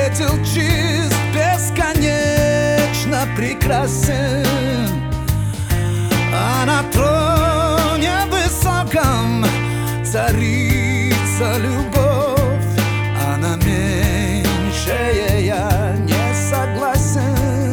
Светил чист, бесконечно прекрасен, а на троне высоком царица любовь, а на меньшее я не согласен.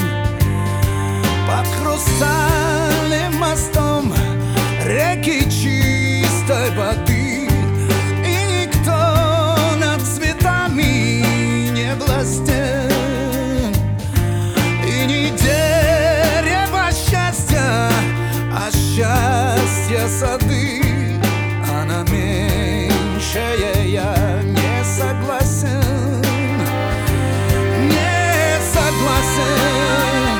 Под хрустальным мостом реки чистой воды, и никто над цветами не властен, и не дерево счастья, а счастье сады, а на меньшее я не согласен, не согласен.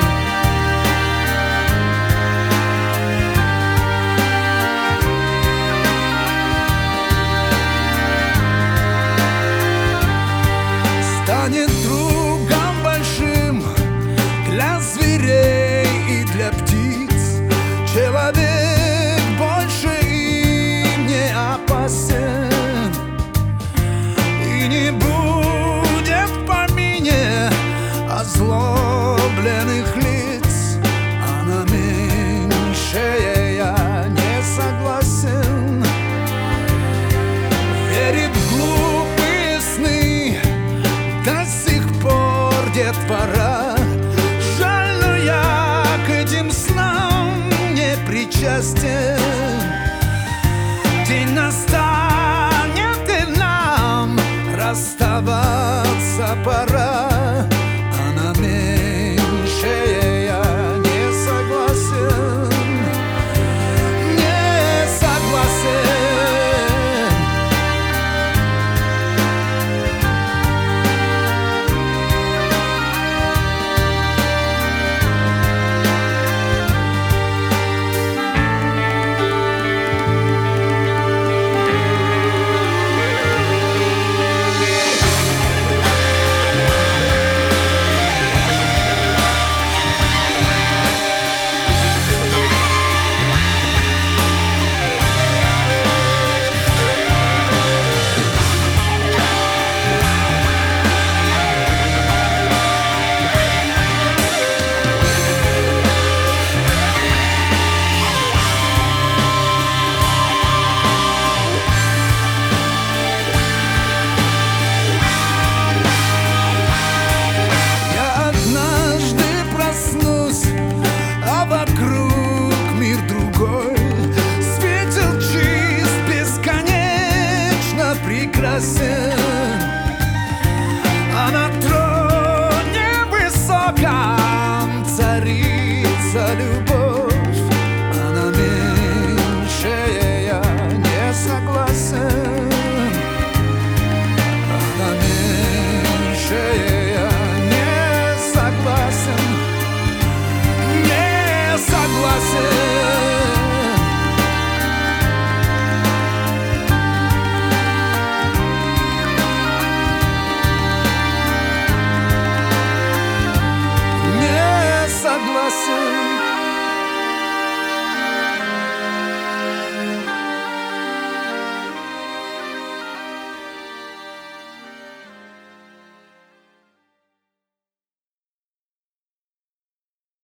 Станет другом большим для зверей и для птиц, человек больше им не опасен, и не будет в помине озлобленных лиц, а на меньшее я не согласен. Верит в глупые сны до сих пор детвора, жаль, но я к этим снам не причастен. День настанет, и нам расставаться пора, а на меньшее я не согласен, не согласен. А на троне высоком царица любовь, а на меньшее я не согласен, а на меньшее я не согласен, не согласен. Согласен.